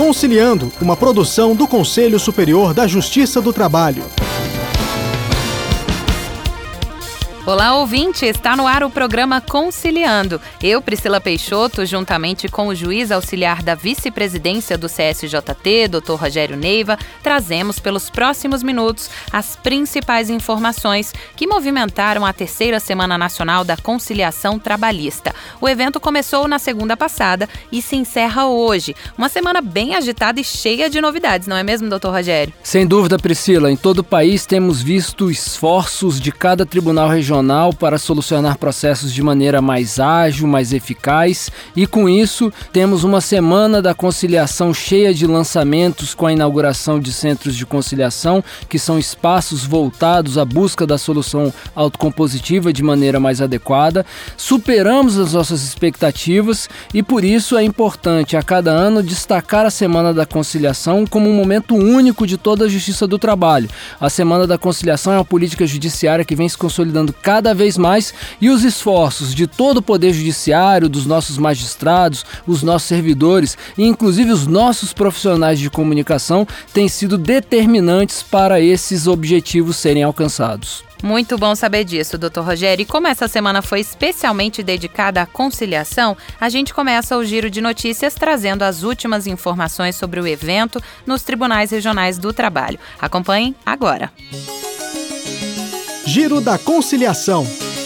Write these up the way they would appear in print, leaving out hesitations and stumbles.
Conciliando, uma produção do Conselho Superior da Justiça do Trabalho. Olá, ouvinte! Está no ar o programa Conciliando. Eu, Priscila Peixoto, juntamente com o juiz auxiliar da vice-presidência do CSJT, Dr. Rogério Neiva, trazemos pelos próximos minutos as principais informações que movimentaram a terceira Semana Nacional da Conciliação Trabalhista. O evento começou na segunda passada e se encerra hoje. Uma semana bem agitada e cheia de novidades, não é mesmo, Dr. Rogério? Sem dúvida, Priscila. Em todo o país temos visto esforços de cada tribunal regional para solucionar processos de maneira mais ágil, mais eficaz, e com isso temos uma semana da conciliação cheia de lançamentos com a inauguração de centros de conciliação, que são espaços voltados à busca da solução autocompositiva de maneira mais adequada. Superamos as nossas expectativas e por isso é importante a cada ano destacar a Semana da Conciliação como um momento único de toda a Justiça do Trabalho. A Semana da Conciliação é uma política judiciária que vem se consolidando cada vez mais, e os esforços de todo o Poder Judiciário, dos nossos magistrados, os nossos servidores e inclusive os nossos profissionais de comunicação têm sido determinantes para esses objetivos serem alcançados. Muito bom saber disso, Dr. Rogério. E como essa semana foi especialmente dedicada à conciliação, a gente começa o Giro de Notícias trazendo as últimas informações sobre o evento nos Tribunais Regionais do Trabalho. Acompanhem agora. Giro da Conciliação.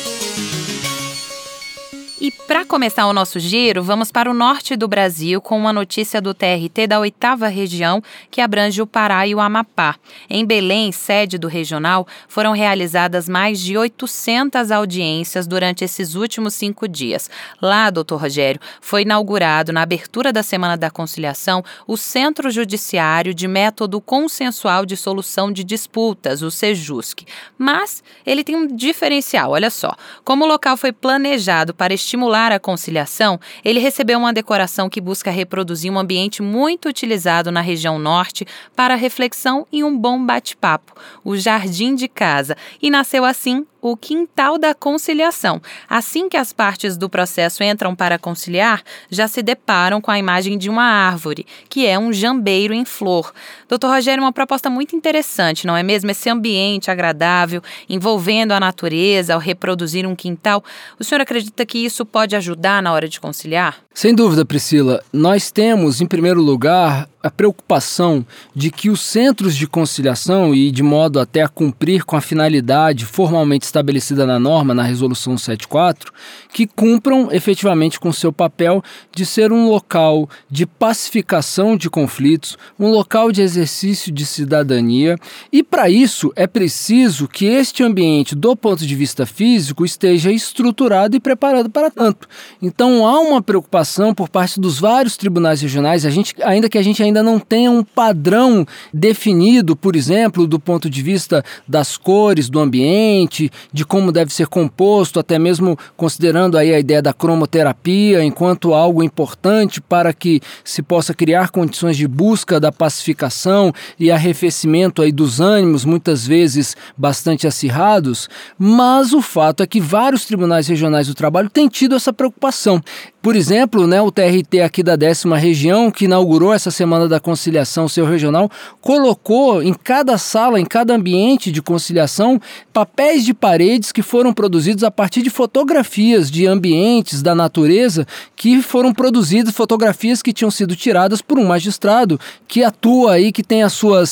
E para começar o nosso giro, vamos para o norte do Brasil com uma notícia do TRT da 8ª região, que abrange o Pará e o Amapá. Em Belém, sede do regional, foram realizadas mais de 800 audiências durante esses últimos 5 dias. Lá, doutor Rogério, foi inaugurado, na abertura da Semana da Conciliação, o Centro Judiciário de Método Consensual de Solução de Disputas, o CEJUSC. Mas ele tem um diferencial, olha só. Como o local foi planejado para estimular a conciliação, ele recebeu uma decoração que busca reproduzir um ambiente muito utilizado na região norte para reflexão e um bom bate-papo, o Jardim de Casa, e nasceu assim o Quintal da Conciliação. Assim que as partes do processo entram para conciliar, já se deparam com a imagem de uma árvore, que é um jambeiro em flor. Doutor Rogério, uma proposta muito interessante, não é mesmo? Esse ambiente agradável, envolvendo a natureza ao reproduzir um quintal. O senhor acredita que isso pode ajudar na hora de conciliar? Sem dúvida, Priscila. Nós temos, em primeiro lugar, a preocupação de que os centros de conciliação, e de modo até a cumprir com a finalidade formalmente estabelecida na norma, na Resolução 74, que cumpram efetivamente com seu papel de ser um local de pacificação de conflitos, um local de exercício de cidadania, e para isso é preciso que este ambiente, do ponto de vista físico, esteja estruturado e preparado para tanto. Então há uma preocupação por parte dos vários tribunais regionais, ainda que a gente ainda não tenha um padrão definido, por exemplo, do ponto de vista das cores do ambiente, de como deve ser composto, até mesmo considerando aí a ideia da cromoterapia enquanto algo importante para que se possa criar condições de busca da pacificação e arrefecimento aí dos ânimos, muitas vezes bastante acirrados, mas o fato é que vários tribunais regionais do trabalho têm tido essa preocupação. Por exemplo, o TRT aqui da 10ª região, que inaugurou essa Semana da Conciliação, seu regional, colocou em cada sala, em cada ambiente de conciliação, papéis de paredes que foram produzidos a partir de fotografias de ambientes da natureza que foram produzidas, fotografias que tinham sido tiradas por um magistrado que atua aí, que tem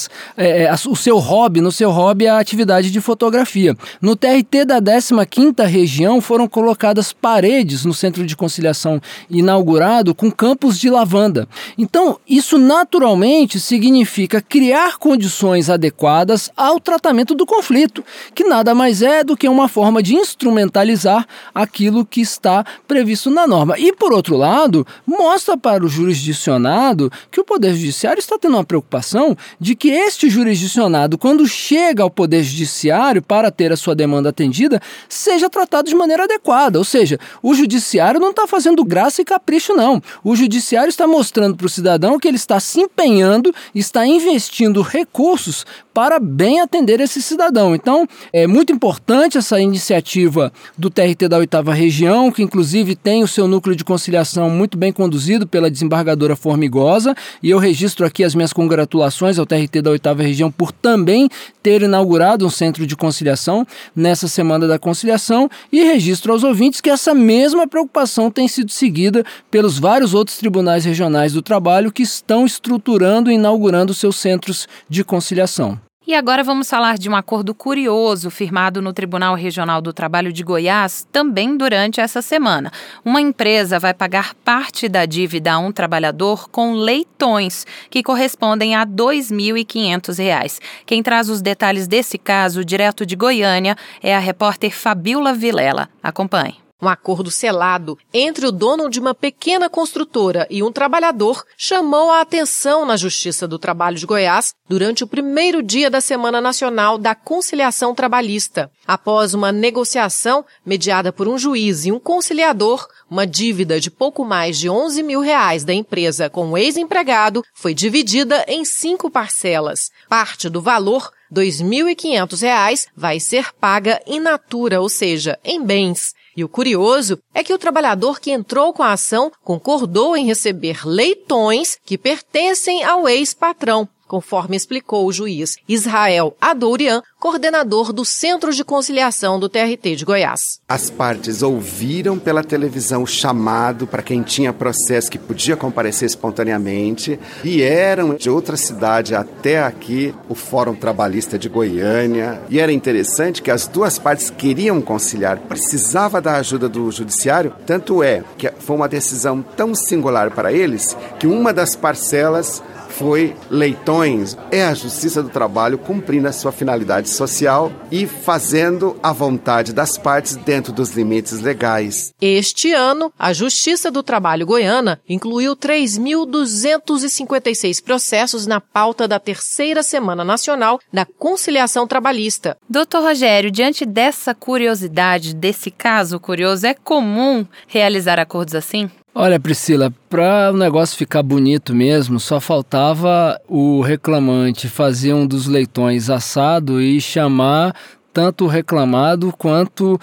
o seu hobby, no seu hobby a atividade de fotografia. No TRT da 15ª região foram colocadas paredes no Centro de Conciliação inaugurado com campos de lavanda. Então, isso naturalmente significa criar condições adequadas ao tratamento do conflito, que nada mais é do que uma forma de instrumentalizar aquilo que está previsto na norma. E, por outro lado, mostra para o jurisdicionado que o Poder Judiciário está tendo uma preocupação de que este jurisdicionado, quando chega ao Poder Judiciário para ter a sua demanda atendida, seja tratado de maneira adequada. Ou seja, o Judiciário não está fazendo graça e capricho, não. O Judiciário está mostrando para o cidadão que ele está se empenhando, está investindo recursos para bem atender esse cidadão. Então, é muito importante essa iniciativa do TRT da 8ª Região, que inclusive tem o seu núcleo de conciliação muito bem conduzido pela desembargadora Formigosa, e eu registro aqui as minhas congratulações ao TRT da 8ª Região por também ter inaugurado um centro de conciliação nessa Semana da Conciliação, e registro aos ouvintes que essa mesma preocupação tem sido seguida pelos vários outros tribunais regionais do trabalho que estão estruturando e inaugurando seus centros de conciliação. E agora vamos falar de um acordo curioso firmado no Tribunal Regional do Trabalho de Goiás também durante essa semana. Uma empresa vai pagar parte da dívida a um trabalhador com leitões, que correspondem a R$ 2.500. Quem traz os detalhes desse caso, direto de Goiânia, é a repórter Fabíola Vilela. Acompanhe. Um acordo selado entre o dono de uma pequena construtora e um trabalhador chamou a atenção na Justiça do Trabalho de Goiás durante o primeiro dia da Semana Nacional da Conciliação Trabalhista. Após uma negociação mediada por um juiz e um conciliador, uma dívida de pouco mais de R$11 mil da empresa com o ex-empregado foi dividida em 5 parcelas. Parte do valor, R$ 2.500, vai ser paga in natura, ou seja, em bens. E o curioso é que o trabalhador que entrou com a ação concordou em receber leitões que pertencem ao ex-patrão, conforme explicou o juiz Israel Adourian, coordenador do Centro de Conciliação do TRT de Goiás. As partes ouviram pela televisão o chamado para quem tinha processo que podia comparecer espontaneamente, vieram de outra cidade até aqui, o Fórum Trabalhista de Goiânia, e era interessante que as duas partes queriam conciliar, precisava da ajuda do judiciário, tanto é que foi uma decisão tão singular para eles que uma das parcelas foi leitões. É a Justiça do Trabalho cumprindo a sua finalidade social e fazendo a vontade das partes dentro dos limites legais. Este ano, a Justiça do Trabalho goiana incluiu 3.256 processos na pauta da 3ª Semana Nacional da Conciliação Trabalhista. Doutor Rogério, diante dessa curiosidade, desse caso curioso, é comum realizar acordos assim? Olha, Priscila, para o negócio ficar bonito mesmo, só faltava o reclamante fazer um dos leitões assado e chamar tanto o reclamado quanto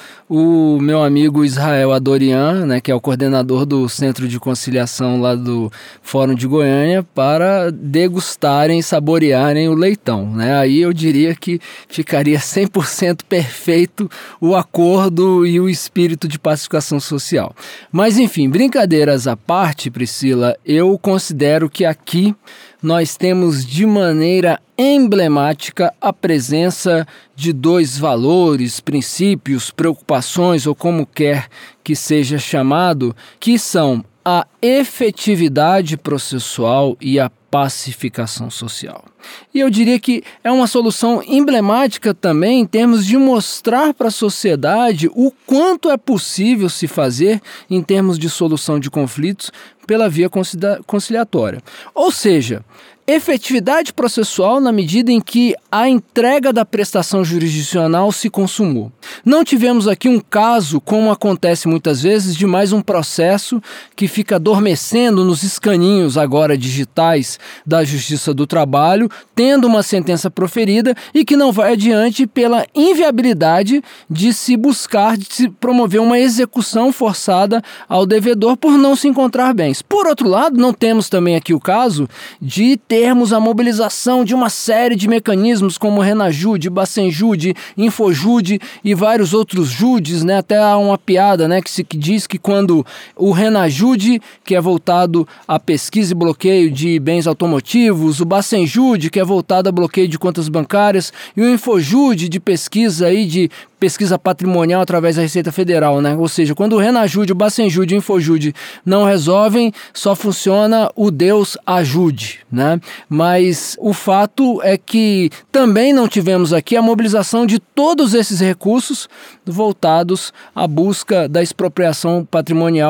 o meu amigo Israel Adourian, né, que é o coordenador do Centro de Conciliação lá do Fórum de Goiânia, para degustarem, saborearem o leitão, né? Aí eu diria que ficaria 100% perfeito o acordo e o espírito de pacificação social. Mas enfim, brincadeiras à parte, Priscila, eu considero que aqui nós temos de maneira emblemática a presença de 2 valores, princípios, preocupações ou como quer que seja chamado, que são a efetividade processual e a pacificação social. E eu diria que é uma solução emblemática também em termos de mostrar para a sociedade o quanto é possível se fazer em termos de solução de conflitos pela via conciliatória. Ou seja, efetividade processual na medida em que a entrega da prestação jurisdicional se consumou. Não tivemos aqui um caso, como acontece muitas vezes, de mais um processo que fica adormecendo nos escaninhos agora digitais da Justiça do Trabalho, tendo uma sentença proferida e que não vai adiante pela inviabilidade de se buscar, de se promover uma execução forçada ao devedor por não se encontrar bens. Por outro lado, não temos também aqui o caso de termos a mobilização de uma série de mecanismos como Renajude, Bacenjude, Infojude e vários outros judes, né? Até há uma piada, né, que diz que quando o Renajude, que é voltado a pesquisa e bloqueio de bens automotivos, o Bacenjude, que é voltado a bloqueio de contas bancárias, e o Infojude de pesquisa aí de pesquisa patrimonial através da Receita Federal, né? Ou seja, quando o Renajude, o Bacenjude e o Infojude não resolvem, só funciona o Deus ajude, né? Mas o fato é que também não tivemos aqui a mobilização de todos esses recursos voltados à busca da expropriação patrimonial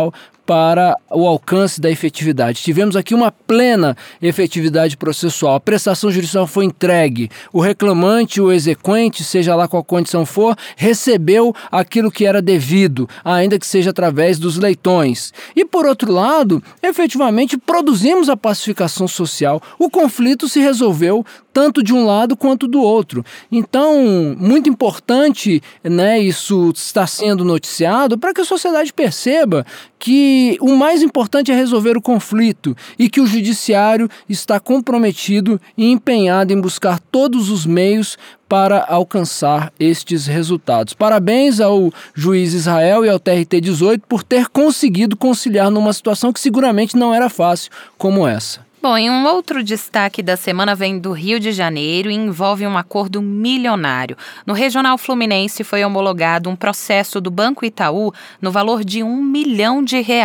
para o alcance da efetividade. Tivemos aqui uma plena efetividade processual. A prestação judicial foi entregue. O reclamante, o exequente, seja lá qual condição for, recebeu aquilo que era devido, ainda que seja através dos leitões. E, por outro lado, efetivamente produzimos a pacificação social. O conflito se resolveu tanto de um lado quanto do outro. Então, muito importante, né, isso está sendo noticiado para que a sociedade perceba que o mais importante é resolver o conflito e que o judiciário está comprometido e empenhado em buscar todos os meios para alcançar estes resultados. Parabéns ao juiz Israel e ao TRT-18 por ter conseguido conciliar numa situação que seguramente não era fácil como essa. Bom, e um outro destaque da semana vem do Rio de Janeiro e envolve um acordo milionário. No Regional Fluminense foi homologado um processo do Banco Itaú no valor de R$1 milhão.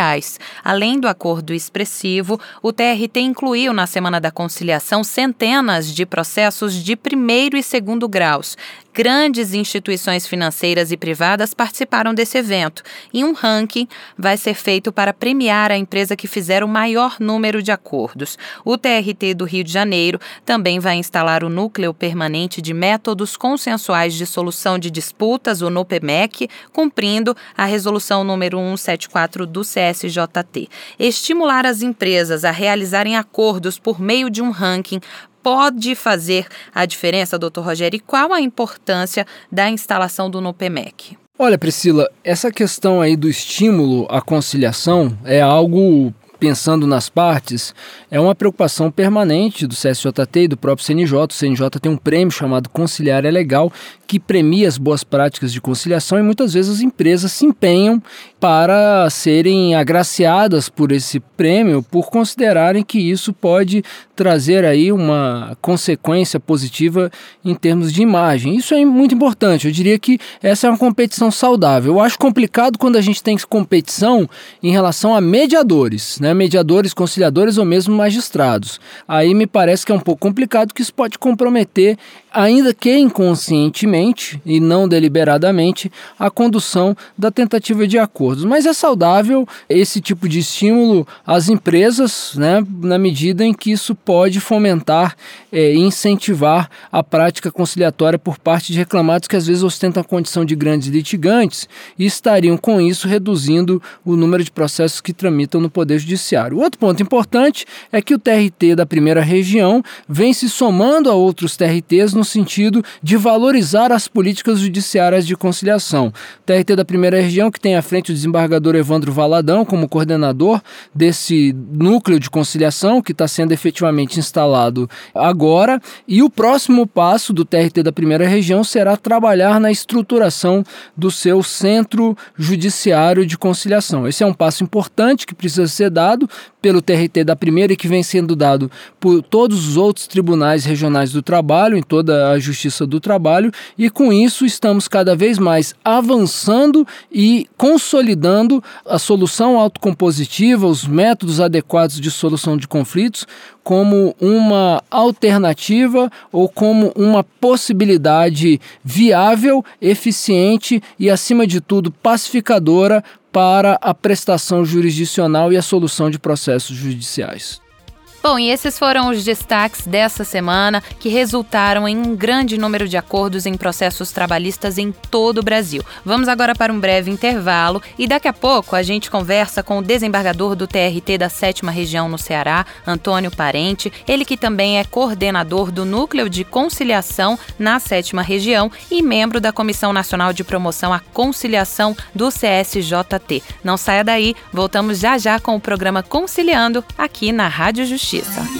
Além do acordo expressivo, o TRT incluiu na Semana da Conciliação centenas de processos de primeiro e segundo graus. Grandes instituições financeiras e privadas participaram desse evento e um ranking vai ser feito para premiar a empresa que fizer o maior número de acordos. O TRT do Rio de Janeiro também vai instalar o Núcleo Permanente de Métodos Consensuais de Solução de Disputas, o NUPEMEC, cumprindo a resolução número 174 do CSJT. Estimular as empresas a realizarem acordos por meio de um ranking pode fazer a diferença, doutor Rogério? E qual a importância da instalação do NUPEMEC? Olha, Priscila, essa questão aí do estímulo à conciliação é algo, pensando nas partes, é uma preocupação permanente do CSJT e do próprio CNJ. O CNJ tem um prêmio chamado Conciliar é Legal, que premia as boas práticas de conciliação, e muitas vezes as empresas se empenham para serem agraciadas por esse prêmio, por considerarem que isso pode trazer aí uma consequência positiva em termos de imagem. Isso é muito importante. Eu diria que essa é uma competição saudável. Eu acho complicado quando a gente tem competição em relação a mediadores, né? Mediadores, conciliadores ou mesmo magistrados. Aí me parece que é um pouco complicado, que isso pode comprometer, ainda que inconscientemente e não deliberadamente, a condução da tentativa de acordos. Mas é saudável esse tipo de estímulo às empresas, né, na medida em que isso pode fomentar e incentivar a prática conciliatória por parte de reclamados que às vezes ostentam a condição de grandes litigantes e estariam com isso reduzindo o número de processos que tramitam no Poder Judiciário. Outro ponto importante é que o TRT da primeira região vem se somando a outros TRTs no sentido de valorizar as políticas judiciárias de conciliação. O TRT da primeira região, que tem à frente o desembargador Evandro Valadão como coordenador desse núcleo de conciliação que está sendo efetivamente instalado agora, e o próximo passo do TRT da primeira região será trabalhar na estruturação do seu centro judiciário de conciliação. Esse é um passo importante que precisa ser dado pelo TRT da primeira e que vem sendo dado por todos os outros tribunais regionais do trabalho, em toda a Justiça do Trabalho, e com isso estamos cada vez mais avançando e consolidando a solução autocompositiva, os métodos adequados de solução de conflitos, como uma alternativa ou como uma possibilidade viável, eficiente e, acima de tudo, pacificadora para a prestação jurisdicional e a solução de processos judiciais. Bom, e esses foram os destaques dessa semana, que resultaram em um grande número de acordos em processos trabalhistas em todo o Brasil. Vamos agora para um breve intervalo e daqui a pouco a gente conversa com o desembargador do TRT da 7ª Região no Ceará, Antônio Parente, ele que também é coordenador do Núcleo de Conciliação na 7ª Região e membro da Comissão Nacional de Promoção à Conciliação do CSJT. Não saia daí, voltamos já já com o programa Conciliando aqui na Rádio Justiça.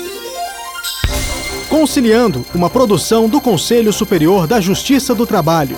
Conciliando, uma produção do Conselho Superior da Justiça do Trabalho.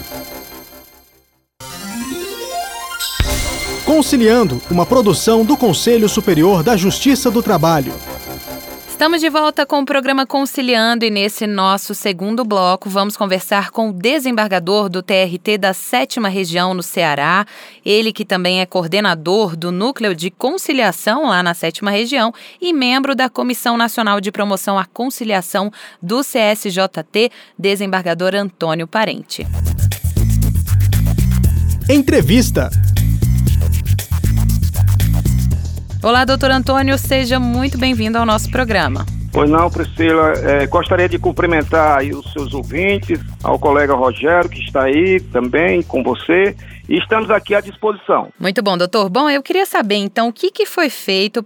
Conciliando, uma produção do Conselho Superior da Justiça do Trabalho. Estamos de volta com o programa Conciliando e nesse nosso segundo bloco vamos conversar com o desembargador do TRT da 7ª Região no Ceará, ele que também é coordenador do Núcleo de Conciliação lá na 7ª Região e membro da Comissão Nacional de Promoção à Conciliação do CSJT, desembargador Antônio Parente. Entrevista. Olá, doutor Antônio, seja muito bem-vindo ao nosso programa. Pois não, Priscila, gostaria de cumprimentar aí os seus ouvintes, ao colega Rogério, que está aí também com você, e estamos aqui à disposição. Muito bom, doutor. Bom, eu queria saber, então, o que foi feito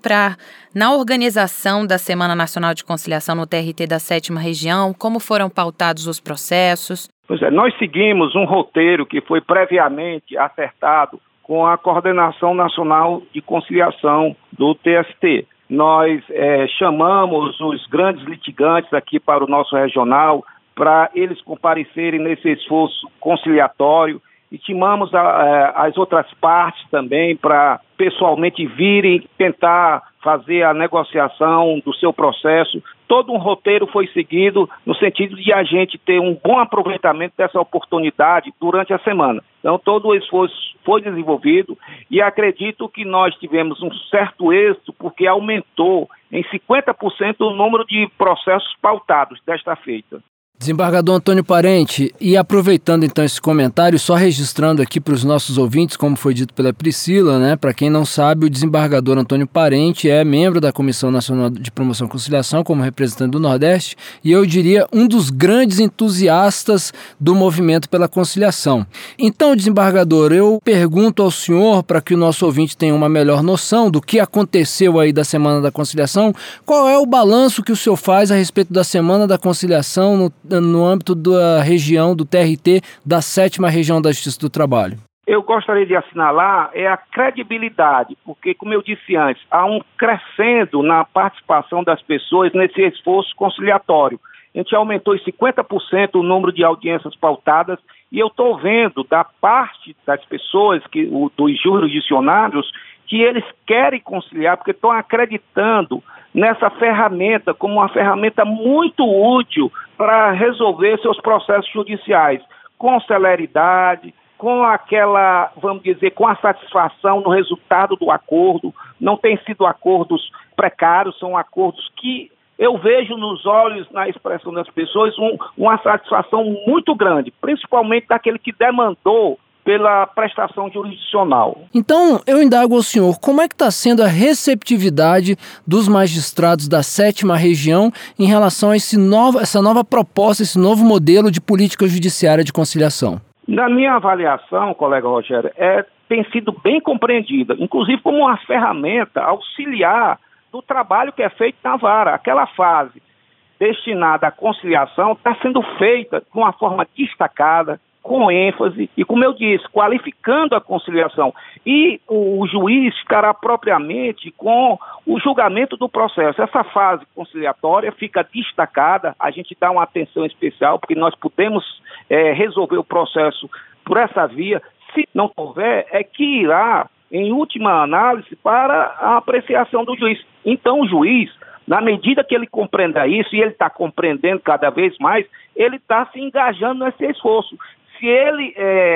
na organização da Semana Nacional de Conciliação no TRT da 7ª Região, como foram pautados os processos? Pois é, nós seguimos um roteiro que foi previamente acertado com a Coordenação Nacional de Conciliação do TST. Nós chamamos os grandes litigantes aqui para o nosso regional para eles comparecerem nesse esforço conciliatório e chamamos as outras partes também para pessoalmente virem tentar fazer a negociação do seu processo. Todo um roteiro foi seguido no sentido de a gente ter um bom aproveitamento dessa oportunidade durante a semana. Então, todo o esforço foi desenvolvido e acredito que nós tivemos um certo êxito porque aumentou em 50% o número de processos pautados desta feita. Desembargador Antônio Parente, e aproveitando então esse comentário, só registrando aqui para os nossos ouvintes, como foi dito pela Priscila, né? Para quem não sabe, o desembargador Antônio Parente é membro da Comissão Nacional de Promoção e Conciliação como representante do Nordeste e eu diria um dos grandes entusiastas do movimento pela conciliação. Então, desembargador, eu pergunto ao senhor, para que o nosso ouvinte tenha uma melhor noção do que aconteceu aí da Semana da Conciliação, qual é o balanço que o senhor faz a respeito da Semana da Conciliação no âmbito da região do TRT da 7ª Região da Justiça do Trabalho? Eu gostaria de assinalar a credibilidade, porque, como eu disse antes, há um crescendo na participação das pessoas nesse esforço conciliatório. A gente aumentou em 50% o número de audiências pautadas e eu estou vendo da parte das pessoas, dos jurisdicionários, que eles querem conciliar, porque estão acreditando nessa ferramenta como uma ferramenta muito útil para resolver seus processos judiciais com celeridade, com aquela, vamos dizer, com a satisfação no resultado do acordo. Não tem sido acordos precários, são acordos que eu vejo nos olhos, na expressão das pessoas, uma satisfação muito grande, principalmente daquele que demandou pela prestação jurisdicional. Então, eu indago ao senhor, como é que está sendo a receptividade dos magistrados da 7ª Região em relação a essa nova proposta, esse novo modelo de política judiciária de conciliação? Na minha avaliação, colega Rogério, tem sido bem compreendida, inclusive como uma ferramenta auxiliar do trabalho que é feito na vara. Aquela fase destinada à conciliação está sendo feita de uma forma destacada, com ênfase e, como eu disse, qualificando a conciliação. E o juiz ficará propriamente com o julgamento do processo. Essa fase conciliatória fica destacada, a gente dá uma atenção especial, porque nós podemos resolver o processo por essa via. Se não houver, que irá, em última análise, para a apreciação do juiz. Então, o juiz, na medida que ele compreenda isso, e ele está compreendendo cada vez mais, ele está se engajando nesse esforço. Se ele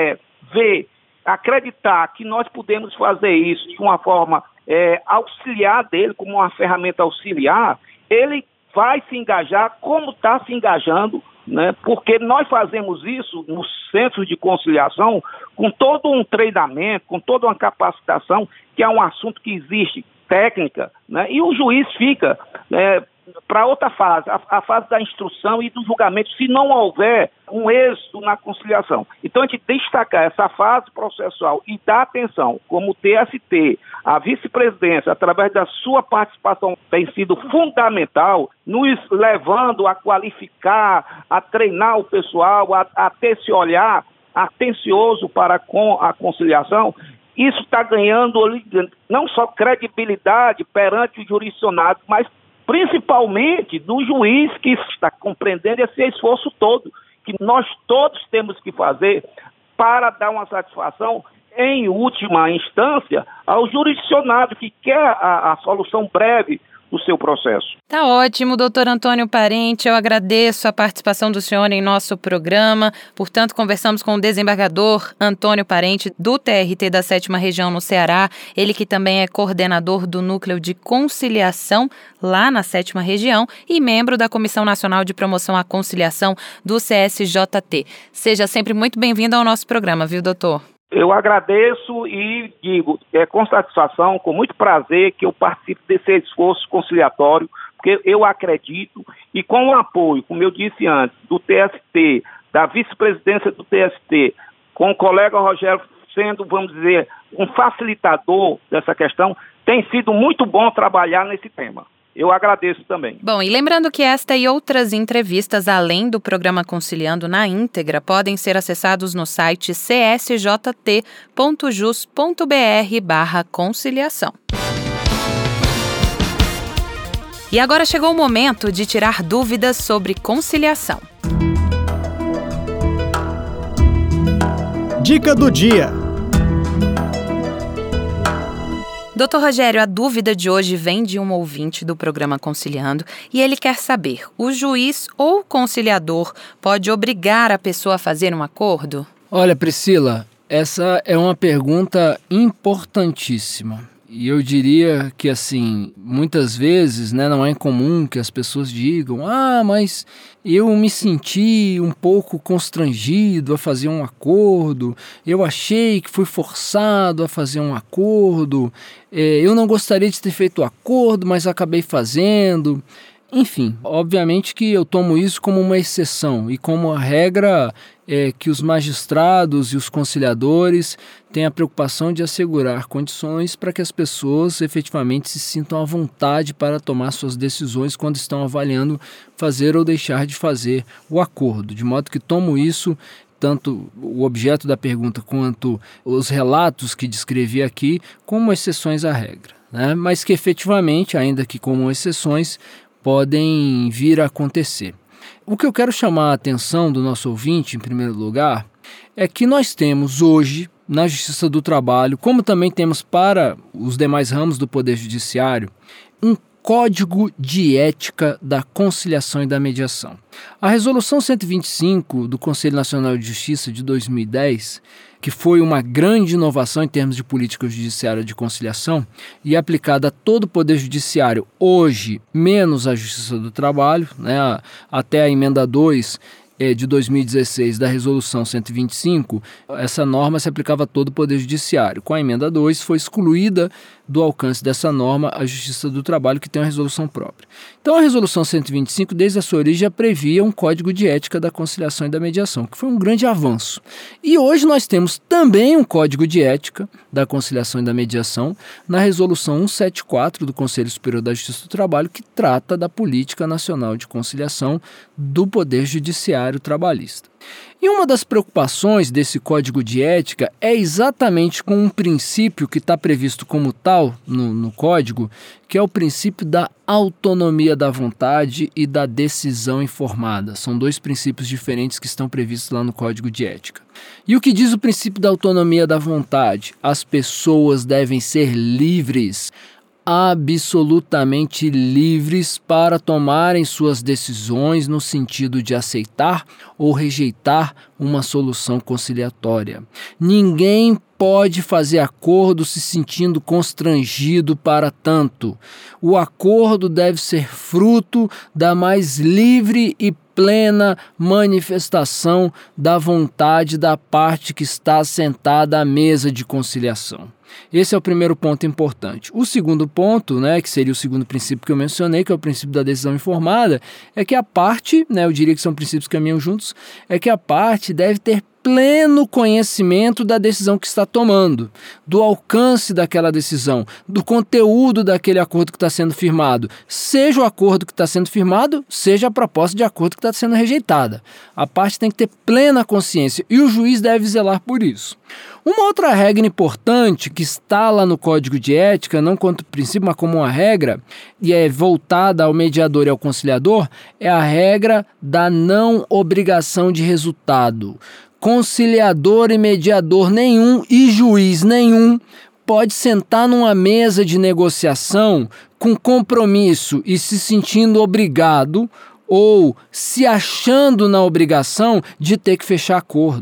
acreditar que nós podemos fazer isso de uma forma auxiliar dele, como uma ferramenta auxiliar, ele vai se engajar como está se engajando, né? Porque nós fazemos isso nos centros de conciliação com todo um treinamento, com toda uma capacitação, que é um assunto que existe técnica, né? E o juiz fica para outra fase, a fase da instrução e do julgamento, se não houver um êxito na conciliação. Então, a gente destacar essa fase processual e dar atenção, como o TST, a vice-presidência, através da sua participação, tem sido fundamental, nos levando a qualificar, a treinar o pessoal, a ter esse olhar atencioso para com a conciliação. Isso está ganhando não só credibilidade perante o jurisdicionado, mas principalmente do juiz que está compreendendo esse esforço todo, que nós todos temos que fazer para dar uma satisfação, em última instância, ao jurisdicionado que quer a solução breve do seu processo. Tá ótimo, doutor Antônio Parente, eu agradeço a participação do senhor em nosso programa. Portanto, conversamos com o desembargador Antônio Parente, do TRT da 7ª Região no Ceará, ele que também é coordenador do Núcleo de Conciliação lá na 7ª Região e membro da Comissão Nacional de Promoção à Conciliação do CSJT. Seja sempre muito bem-vindo ao nosso programa, viu, doutor? Eu agradeço e digo, com satisfação, com muito prazer, que eu participo desse esforço conciliatório, porque eu acredito, e com o apoio, como eu disse antes, do TST, da vice-presidência do TST, com o colega Rogério sendo, vamos dizer, um facilitador dessa questão, tem sido muito bom trabalhar nesse tema. Eu agradeço também. Bom, e lembrando que esta e outras entrevistas, além do programa Conciliando na íntegra, podem ser acessados no site csjt.jus.br/conciliação. E agora chegou o momento de tirar dúvidas sobre conciliação. Dica do dia. Doutor Rogério, a dúvida de hoje vem de um ouvinte do programa Conciliando e ele quer saber, o juiz ou o conciliador pode obrigar a pessoa a fazer um acordo? Olha, Priscila, essa é uma pergunta importantíssima. E eu diria que, assim, muitas vezes, não é incomum que as pessoas digam: mas eu me senti um pouco constrangido a fazer um acordo, eu achei que fui forçado a fazer um acordo, eu não gostaria de ter feito o acordo, mas acabei fazendo. Enfim, obviamente que eu tomo isso como uma exceção e como a regra que os magistrados e os conciliadores têm a preocupação de assegurar condições para que as pessoas efetivamente se sintam à vontade para tomar suas decisões quando estão avaliando fazer ou deixar de fazer o acordo. De modo que tomo isso, tanto o objeto da pergunta quanto os relatos que descrevi aqui, como exceções à regra, mas que efetivamente, ainda que como exceções, podem vir a acontecer. O que eu quero chamar a atenção do nosso ouvinte, em primeiro lugar, é que nós temos hoje, na Justiça do Trabalho, como também temos para os demais ramos do Poder Judiciário, um Código de Ética da Conciliação e da Mediação. A Resolução 125 do Conselho Nacional de Justiça de 2010, que foi uma grande inovação em termos de política judiciária de conciliação e aplicada a todo o Poder Judiciário hoje, menos a Justiça do Trabalho, até a emenda 2 de 2016 da Resolução 125, essa norma se aplicava a todo o Poder Judiciário. Com a emenda 2 foi excluída do alcance dessa norma a Justiça do Trabalho, que tem uma resolução própria. Então a Resolução 125, desde a sua origem, já previa um Código de Ética da Conciliação e da Mediação, que foi um grande avanço. E hoje nós temos também um Código de Ética da Conciliação e da Mediação na Resolução 174 do Conselho Superior da Justiça do Trabalho, que trata da Política Nacional de Conciliação do Poder Judiciário Trabalhista. E uma das preocupações desse Código de Ética é exatamente com um princípio que está previsto como tal no Código, que é o princípio da autonomia da vontade e da decisão informada. São dois princípios diferentes que estão previstos lá no Código de Ética. E o que diz o princípio da autonomia da vontade? As pessoas devem ser livres, absolutamente livres para tomarem suas decisões no sentido de aceitar ou rejeitar uma solução conciliatória. Ninguém pode fazer acordo se sentindo constrangido para tanto. O acordo deve ser fruto da mais livre e plena manifestação da vontade da parte que está sentada à mesa de conciliação. Esse é o primeiro ponto importante. O segundo ponto, que seria o segundo princípio que eu mencionei, que é o princípio da decisão informada, é que a parte, eu diria que são princípios que caminham juntos, é que a parte deve ter pleno conhecimento da decisão que está tomando, do alcance daquela decisão, do conteúdo daquele acordo que está sendo firmado, seja o acordo que está sendo firmado, seja a proposta de acordo que está sendo rejeitada. A parte tem que ter plena consciência e o juiz deve zelar por isso. Uma outra regra importante que está lá no Código de Ética, não quanto princípio, mas como uma regra, e é voltada ao mediador e ao conciliador, é a regra da não obrigação de resultado. Conciliador e mediador nenhum e juiz nenhum pode sentar numa mesa de negociação com compromisso e se sentindo obrigado ou se achando na obrigação de ter que fechar acordo.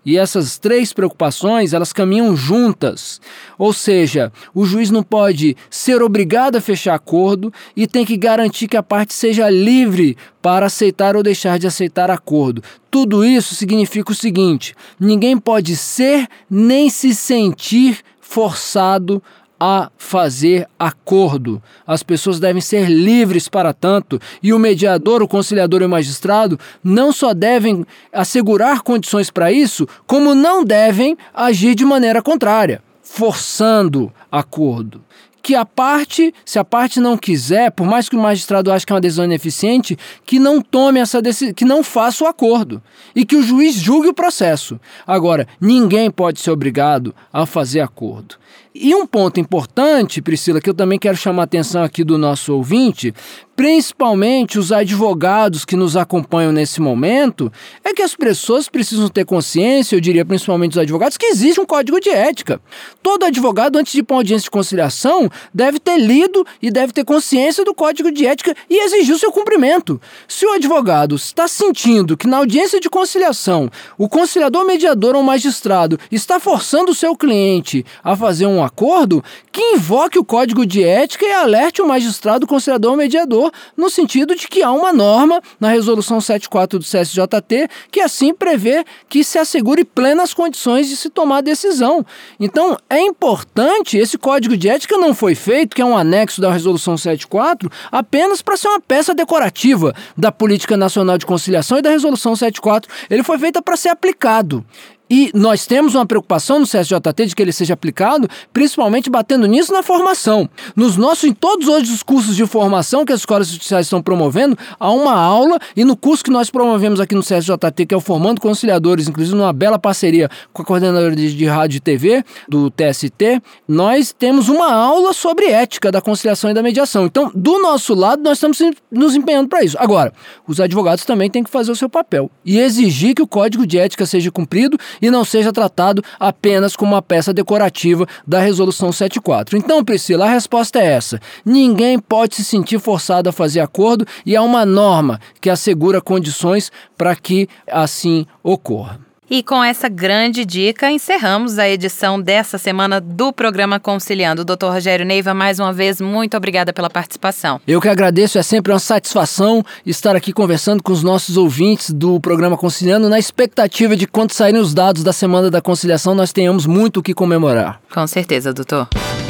E essas 3 preocupações, elas caminham juntas. Ou seja, o juiz não pode ser obrigado a fechar acordo e tem que garantir que a parte seja livre para aceitar ou deixar de aceitar acordo. Tudo isso significa o seguinte: ninguém pode ser nem se sentir forçado a fazer acordo. As pessoas devem ser livres para tanto, e o mediador, o conciliador e o magistrado não só devem assegurar condições para isso, como não devem agir de maneira contrária, forçando acordo. Que a parte, se a parte não quiser, por mais que o magistrado ache que é uma decisão ineficiente, que não tome essa decisão, que não faça o acordo e que o juiz julgue o processo. Agora, ninguém pode ser obrigado a fazer acordo. E um ponto importante, Priscila, que eu também quero chamar a atenção aqui do nosso ouvinte, principalmente os advogados que nos acompanham nesse momento, é que as pessoas precisam ter consciência, eu diria principalmente os advogados, que existe um código de ética. Todo advogado, antes de ir para uma audiência de conciliação, deve ter lido e deve ter consciência do código de ética e exigir o seu cumprimento. Se o advogado está sentindo que na audiência de conciliação, o conciliador, mediador ou magistrado está forçando o seu cliente a fazer um acordo, que invoque o código de ética e alerte o magistrado, conciliador ou mediador, no sentido de que há uma norma na resolução 74 do CSJT que assim prevê que se assegure plenas condições de se tomar a decisão. Então, é importante, esse código de ética não foi feito, que é um anexo da resolução 74, apenas para ser uma peça decorativa da Política Nacional de Conciliação e da resolução 74. Ele foi feito para ser aplicado. E nós temos uma preocupação no CSJT de que ele seja aplicado, principalmente batendo nisso na formação. Em todos hoje os cursos de formação que as escolas judiciais estão promovendo, há uma aula, e no curso que nós promovemos aqui no CSJT, que é o Formando Conciliadores, inclusive numa bela parceria com a coordenadora de rádio e TV do TST, nós temos uma aula sobre ética da conciliação e da mediação. Então, do nosso lado, nós estamos nos empenhando para isso. Agora, os advogados também têm que fazer o seu papel e exigir que o código de ética seja cumprido e não seja tratado apenas como uma peça decorativa da resolução 74. Então, Priscila, a resposta é essa: ninguém pode se sentir forçado a fazer acordo e há uma norma que assegura condições para que assim ocorra. E com essa grande dica, encerramos a edição dessa semana do programa Conciliando. Dr. Rogério Neiva, mais uma vez, muito obrigada pela participação. Eu que agradeço, é sempre uma satisfação estar aqui conversando com os nossos ouvintes do programa Conciliando, na expectativa de que, quando saírem os dados da Semana da Conciliação, nós tenhamos muito o que comemorar. Com certeza, doutor.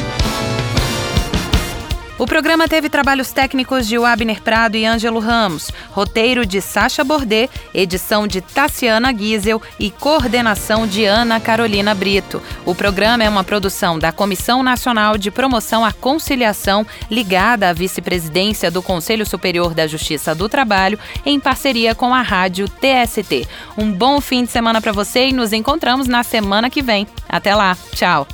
O programa teve trabalhos técnicos de Wabner Prado e Ângelo Ramos, roteiro de Sacha Bordet, edição de Tassiana Giesel e coordenação de Ana Carolina Brito. O programa é uma produção da Comissão Nacional de Promoção à Conciliação, ligada à vice-presidência do Conselho Superior da Justiça do Trabalho, em parceria com a rádio TST. Um bom fim de semana para você e nos encontramos na semana que vem. Até lá, tchau!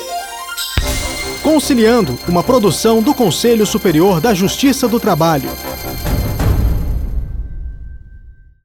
Conciliando, uma produção do Conselho Superior da Justiça do Trabalho.